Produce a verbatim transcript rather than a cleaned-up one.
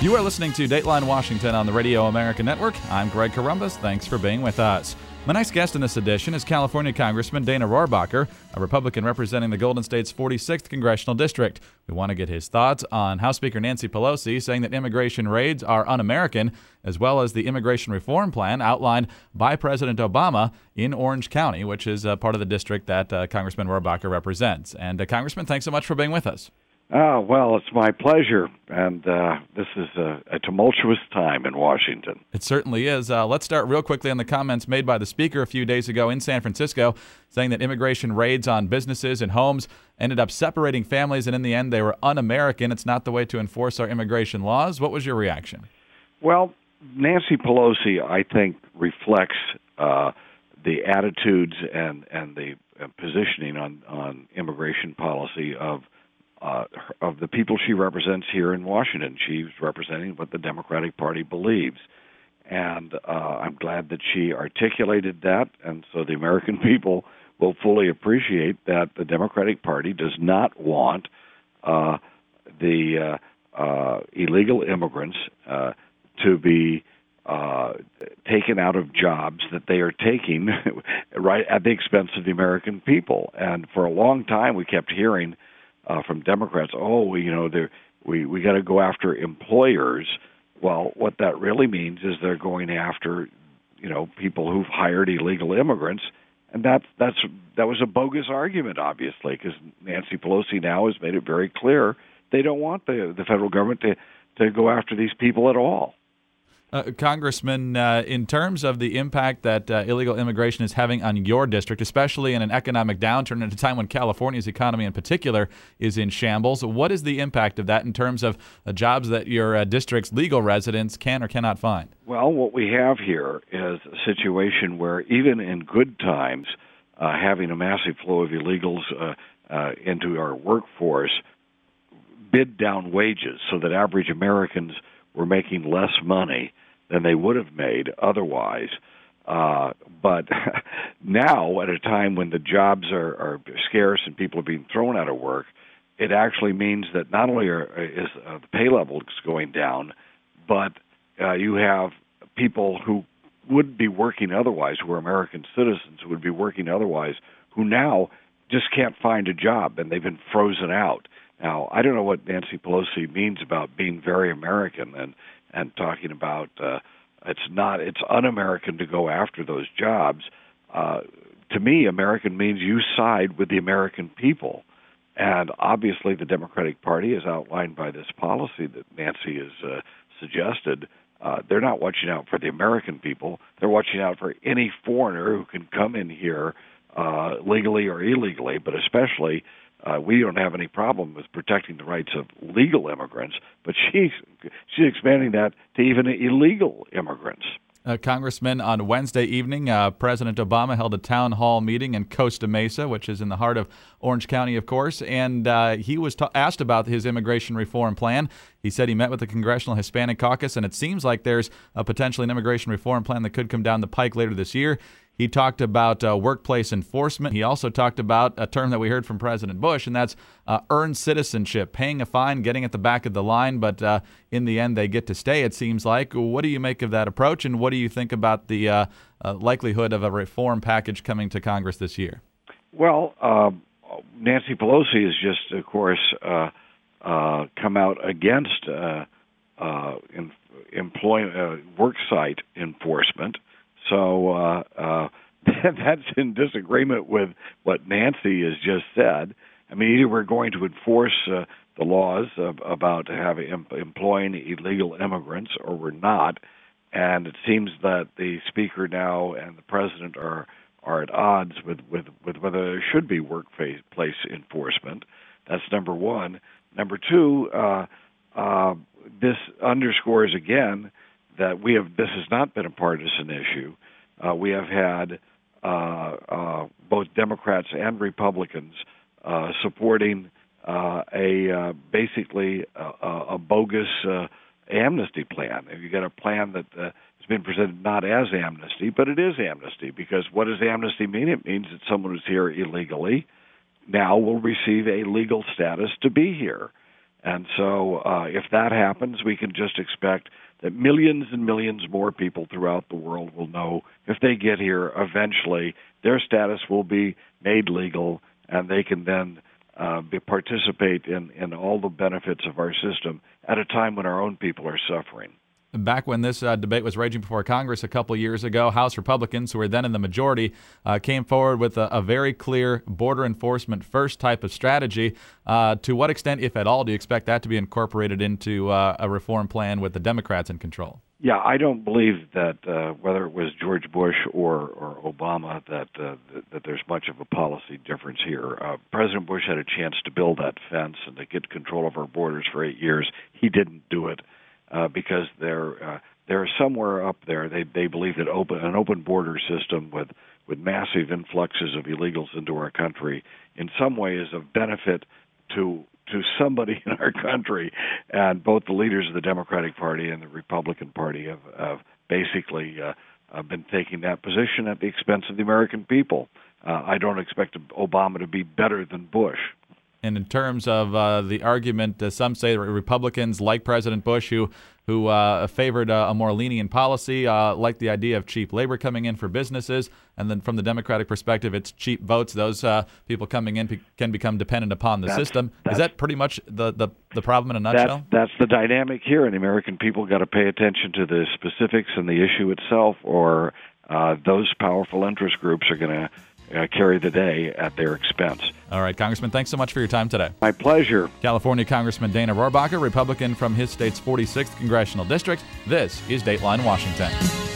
You are listening to Dateline Washington on the Radio America Network. I'm Greg Corombos. Thanks for being with us. My next guest in this edition is California Congressman Dana Rohrabacher, a Republican representing the Golden State's forty-sixth Congressional District. We want to get his thoughts on House Speaker Nancy Pelosi saying that immigration raids are un-American, as well as the immigration reform plan outlined by President Obama in Orange County, which is uh, part of the district that uh, Congressman Rohrabacher represents. And uh, Congressman, thanks so much for being with us. Oh, well, it's my pleasure, and uh, this is a, a tumultuous time in Washington. It certainly is. Uh, let's start real quickly on the comments made by the Speaker a few days ago in San Francisco, saying that immigration raids on businesses and homes ended up separating families, and in the end they were un-American. It's not the way to enforce our immigration laws. What was your reaction? Well, Nancy Pelosi, I think, reflects uh, the attitudes and, and the uh, positioning on, on immigration policy of Uh, of the people she represents here in Washington. She's representing what the Democratic Party believes. And uh, I'm glad that she articulated that, and so the American people will fully appreciate that the Democratic Party does not want uh, the uh, uh, illegal immigrants uh, to be uh, taken out of jobs that they are taking right at the expense of the American people. And for a long time we kept hearing Uh, from Democrats, oh, we, you know, we we got to go after employers. Well, what that really means is they're going after, you know, people who've hired illegal immigrants, and that's that's that was a bogus argument, obviously, because Nancy Pelosi now has made it very clear they don't want the the federal government to to go after these people at all. Uh, Congressman, uh, in terms of the impact that uh, illegal immigration is having on your district, especially in an economic downturn at a time when California's economy in particular is in shambles, what is the impact of that in terms of uh, jobs that your uh, district's legal residents can or cannot find? Well, what we have here is a situation where even in good times, uh, having a massive flow of illegals uh, uh, into our workforce bid down wages so that average Americans were making less money than they would have made otherwise. Uh, but now, at a time when the jobs are, are scarce and people are being thrown out of work, it actually means that not only are, is uh, the pay level is going down, but uh, you have people who would be working otherwise, who are American citizens, who would be working otherwise, who now just can't find a job, and they've been frozen out. Now, I don't know what Nancy Pelosi means about being very American and, and talking about uh, it's not it's un-American to go after those jobs. Uh, to me, American means you side with the American people. And obviously the Democratic Party, as outlined by this policy that Nancy has uh, suggested, uh, they're not watching out for the American people. They're watching out for any foreigner who can come in here uh, legally or illegally, but especially Uh, we don't have any problem with protecting the rights of legal immigrants, but she's she's expanding that to even illegal immigrants. Uh, Congressman, on Wednesday evening, uh, President Obama held a town hall meeting in Costa Mesa, which is in the heart of Orange County, of course, and uh, he was ta- asked about his immigration reform plan. He said he met with the Congressional Hispanic Caucus, and it seems like there's a potentially an immigration reform plan that could come down the pike later this year. He talked about uh, workplace enforcement. He also talked about a term that we heard from President Bush, and that's uh, earned citizenship, paying a fine, getting at the back of the line, but uh, in the end they get to stay, it seems like. What do you make of that approach, and what do you think about the uh, uh, likelihood of a reform package coming to Congress this year? Well, uh, Nancy Pelosi has just, of course, uh, uh, come out against uh, uh, in, employ, uh, worksite enforcement. So uh, uh, that's in disagreement with what Nancy has just said. I mean, either we're going to enforce uh, the laws of, about having employing illegal immigrants, or we're not. And it seems that the Speaker now and the President are are at odds with, with, with whether there should be workplace enforcement. That's number one. Number two, uh, uh, this underscores again that we have. This has not been a partisan issue. Uh, we have had uh, uh, both Democrats and Republicans uh, supporting uh, a uh, basically a, a bogus uh, amnesty plan. You got a plan that uh, has been presented not as amnesty, but it is amnesty, because what does amnesty mean? It means that someone who's here illegally now will receive a legal status to be here. And so uh, if that happens, we can just expect that millions and millions more people throughout the world will know if they get here, eventually their status will be made legal, and they can then uh, be, participate in, in all the benefits of our system at a time when our own people are suffering. Back when this uh, debate was raging before Congress a couple years ago, House Republicans, who were then in the majority, uh, came forward with a, a very clear border enforcement first type of strategy. Uh, to what extent, if at all, do you expect that to be incorporated into uh, a reform plan with the Democrats in control? Yeah, I don't believe that uh, whether it was George Bush or, or Obama that, uh, that that there's much of a policy difference here. Uh, President Bush had a chance to build that fence and to get control of our borders for eight years. He didn't do it. Uh, because they're uh, they're somewhere up there. They they believe that open an open border system with, with massive influxes of illegals into our country in some way is of benefit to to somebody in our country. And both the leaders of the Democratic Party and the Republican Party have, have basically uh, have been taking that position at the expense of the American people. Uh, I don't expect Obama to be better than Bush. And in terms of uh, the argument, uh, some say that Republicans, like President Bush, who who uh, favored uh, a more lenient policy, uh, like the idea of cheap labor coming in for businesses, and then from the Democratic perspective, it's cheap votes. Those uh, people coming in pe- can become dependent upon the that's, system. That's, Is that pretty much the, the, the problem in a nutshell? That's, that's the dynamic here, and the American people got to pay attention to the specifics and the issue itself, or uh, those powerful interest groups are going to Uh, carry the day at their expense. All right, Congressman, thanks so much for your time today. My pleasure. California Congressman Dana Rohrabacher, Republican from his state's forty-sixth Congressional District. This is Dateline Washington.